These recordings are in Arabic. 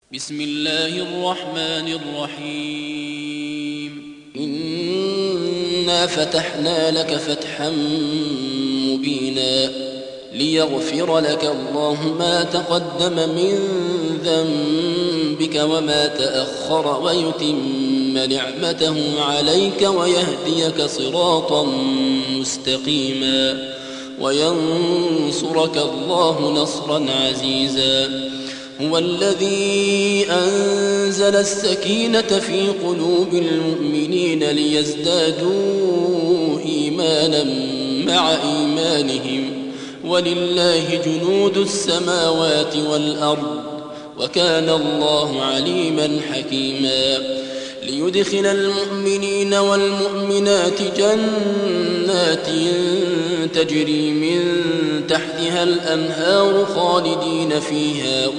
بسم الله الرحمن الرحيم إنا فتحنا لك فتحا مبينا ليغفر لك الله ما تقدم من ذنبك وما تأخر ويتم نعمته عليك ويهديك صراطا مستقيما وينصرك الله نصرا عزيزا. هو الذي أنزل السكينة في قلوب المؤمنين ليزدادوا إيمانا مع إيمانهم ولله جنود السماوات والأرض وكان الله عليما حكيما. ليدخل المؤمنين والمؤمنات جنات تجري من تحتها الأنهار خالدين فيها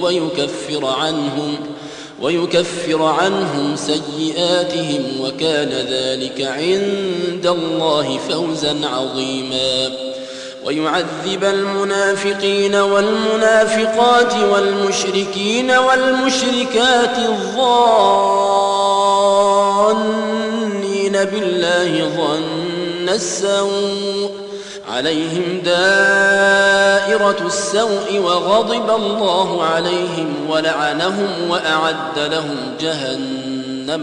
ويكفر عنهم سيئاتهم وكان ذلك عند الله فوزا عظيما. ويعذب المنافقين والمنافقات والمشركين والمشركات الظانين بالله ظن السوء عليهم دائرة السوء وغضب الله عليهم ولعنهم وأعد لهم جهنم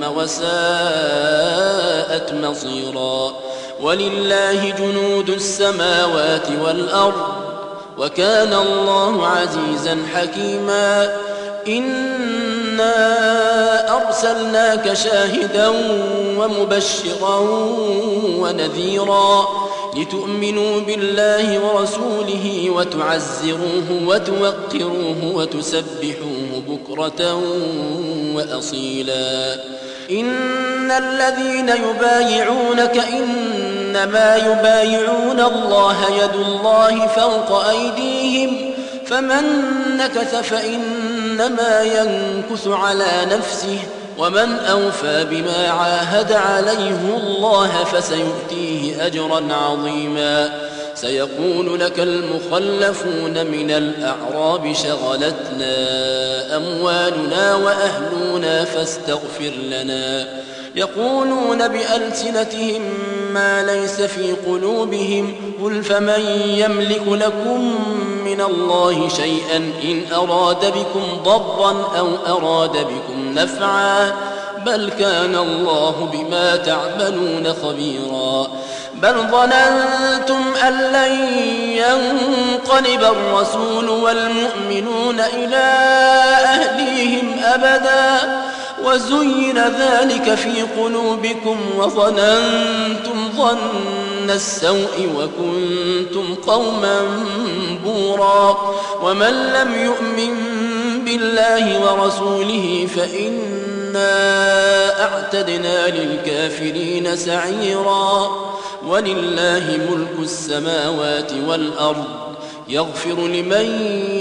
وساءت مصيرا. ولله جنود السماوات والأرض وكان الله عزيزا حكيما. إنا أرسلناك شاهدا ومبشرا ونذيرا لتؤمنوا بالله ورسوله وتعزروه وتوقروه وتسبحوه بكرة وأصيلا. إن الذين يبايعونك إنما يبايعون الله يد الله فوق أيديهم فمن نكث فإنما ينكث على نفسه ومن أوفى بما عاهد عليه الله فسيؤتيه أجرا عظيما. سيقول لك المخلفون من الأعراب شغلتنا أموالنا وأهلنا فاستغفر لنا يقولون بألسنتهم ما ليس في قلوبهم قل فمن يملك لكم من الله شيئا إن أراد بكم ضرا أو أراد بكم نفعا بل كان الله بما تعملون خبيرا. بل ظننتم أن لن ينقلب الرسول والمؤمنون إلى أهليهم أبدا وزين ذلك في قلوبكم وظننتم ظن السوء وكنتم قوما بورا. ومن لم يؤمن بالله ورسوله فإنا أعتدنا للكافرين سعيرا. ولله ملك السماوات والأرض يغفر لمن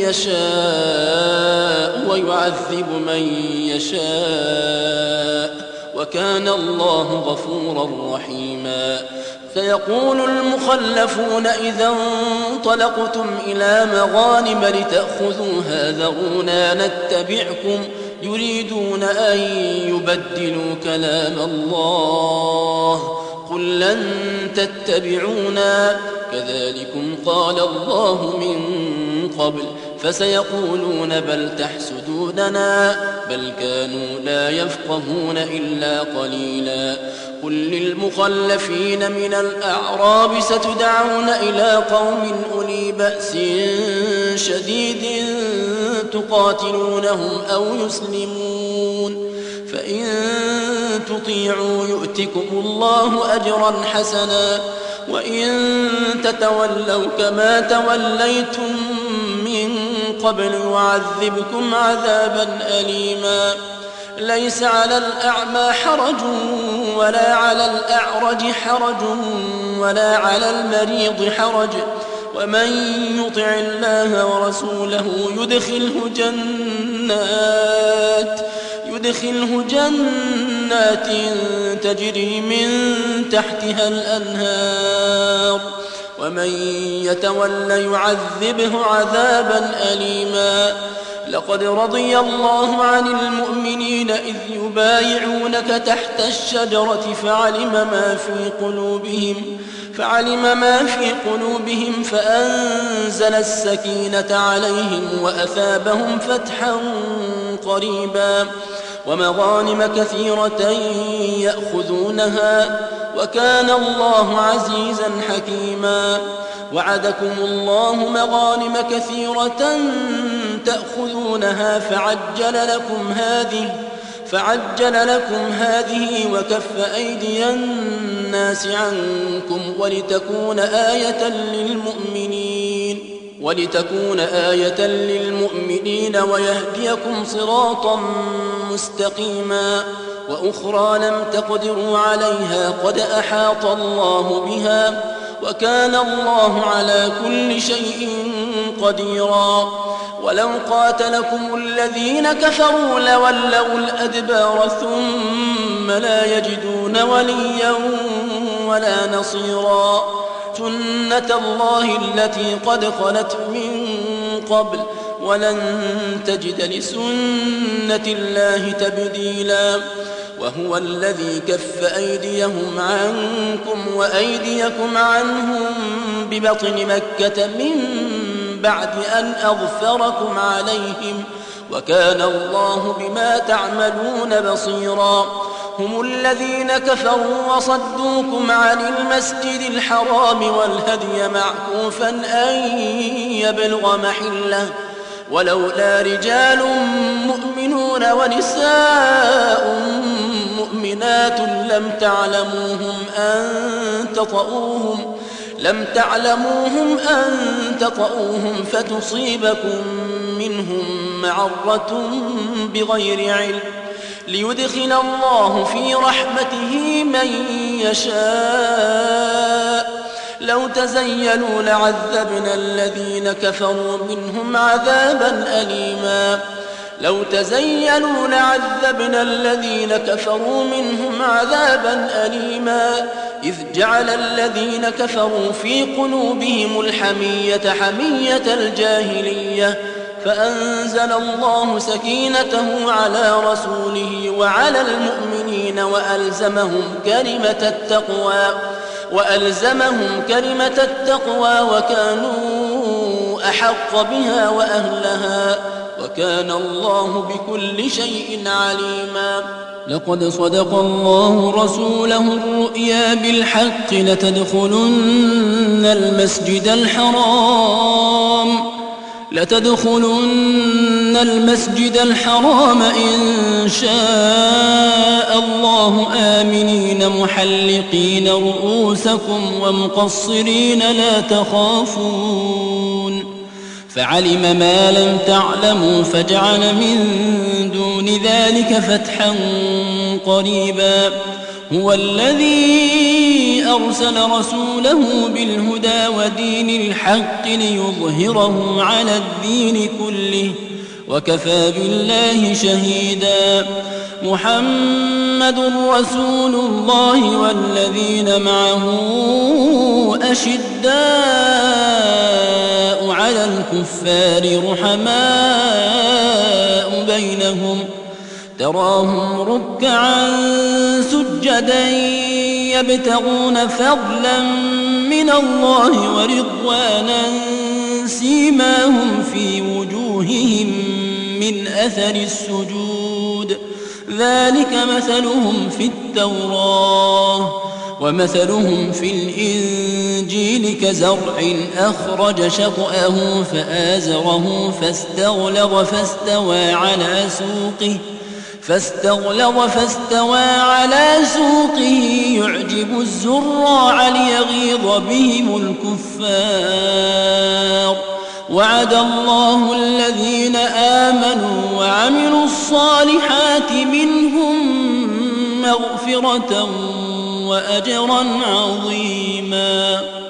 يشاء ويعذب من يشاء وكان الله غفورا رحيما. سيقول المخلفون إذا انطلقتم إلى مغانم لتأخذوها ذرونا نتبعكم يريدون أن يبدلوا كلام الله قل لن تتبعونا كذلكم قال الله من قبل فسيقولون بل تحسدوننا بل كانوا لا يفقهون إلا قليلا. قل للمخلفين من الأعراب ستدعون إلى قوم أولي بأس شديد تقاتلونهم أو يسلمون فإن تطيعوا يؤتكم الله أجرا حسنا وإن تتولوا كما توليتم من قبل يعذبكم عذابا أليما. ليس على الأعمى حرج ولا على الأعرج حرج ولا على المريض حرج ومن يطع الله ورسوله يدخله جنات تجري من تحتها الأنهار ومن يتول يعذبه عذابا أليما. لقد رضي الله عن المؤمنين إذ يبايعونك تحت الشجرة فعلم ما في قلوبهم فأنزل السكينة عليهم وأثابهم فتحا قريبا ومغانم كثيرة يأخذونها وكان الله عزيزا حكيما. وعدكم الله مغانم كثيرة تأخذونها فعجل لكم هذه وكف أيدي الناس عنكم ولتكون آية للمؤمنين ويهديكم صراطا مستقيما. وأخرى لم تقدروا عليها قد أحاط الله بها وكان الله على كل شيء قديرا. ولو قاتلكم الذين كفروا لولوا الأدبار ثم لا يجدون وليا ولا نصيرا. سنة الله التي قد خلت من قبل ولن تجد لسنة الله تبديلا. وهو الذي كف أيديهم عنكم وأيديكم عنهم ببطن مكة من بعد أن أظفركم عليهم وكان الله بما تعملون بصيرا. هم الذين كفروا وصدوكم عن المسجد الحرام والهدي معكوفا أن يبلغ محله ولولا رجال مؤمنون ونساء مؤمنات لم تعلموهم أن تطؤوهم فتصيبكم منهم معرة بغير علم ليدخل الله في رحمته من يشاء. لو تزيلوا لعذبنا الذين كفروا منهم عذابا أليما إذ جعل الذين كفروا في قلوبهم الحمية حمية الجاهلية فأنزل الله سكينته على رسوله وعلى المؤمنين وألزمهم كلمة التقوى وكانوا أحق بها وأهلها وكان الله بكل شيء عليما. لقد صدق الله رسوله الرؤيا بالحق لتدخلن المسجد الحرام إن شاء الله آمنين محلقين رؤوسكم ومقصرين لا تخافون فعلم ما لم تعلموا فجعل من دون ذلك فتحا قريبا. هو الذي أرسل رسوله بالهدى ودين الحق ليظهره على الدين كله وكفى بالله شهيدا. محمد رسول الله والذين معه أشداء على الكفار رحماء بينهم تراهم ركعا سجدا يبتغون فضلا من الله ورضوانا سيماهم في وجوههم من أثر السجود ذلك مثلهم في التوراة ومثلهم في الإنجيل كزرع أخرج شطأه فآزره فاستغلظ على سوقه يعجب الزراع ليغيظ بهم الكفار. وعد الله الذين آمنوا وعملوا الصالحات منهم مغفرة وأجرا عظيما.